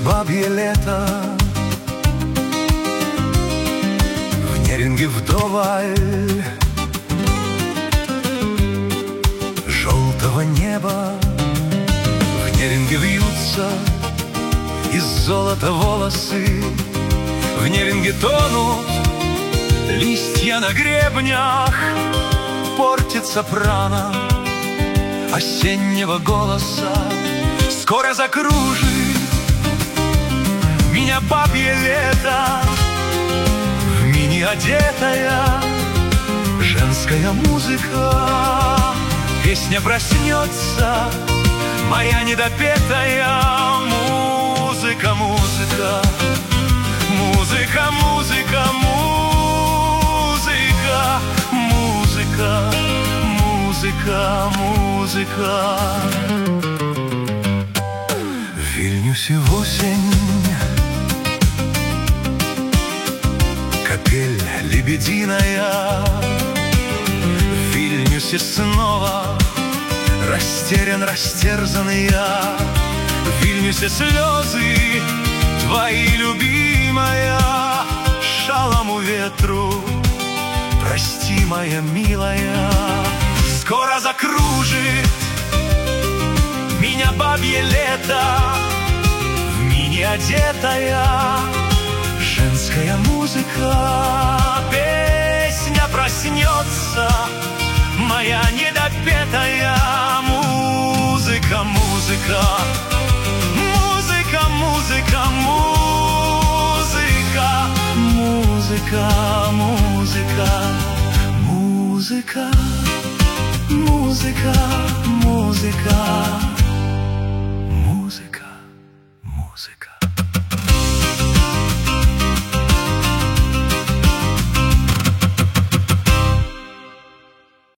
бабье лето, в Неринге вдоволь желтого неба. В Неринге вьются из золота волосы, в Неринге тонут листья на гребнях, портится прана осеннего голоса. Скоро закружит меня бабье лето, в мини одетая женская музыка. Песня проснется, моя недопетая музыка, музыка, музыка, музыка, музыка, музыка, музыка, музыка. В Вильнюсе в осень капель лебединая. В Вильнюсе снова растерян, растерзан я. В Вильнюсе слезы твои, любимая. Шалому ветру прости, моя милая. Скоро закружит меня бабье лето, в мини одетая женская музыка. Песня проснется, моя недопетая музыка, музыка, музыка, музыка, музыка, музыка, музыка, музыка, музыка, музыка.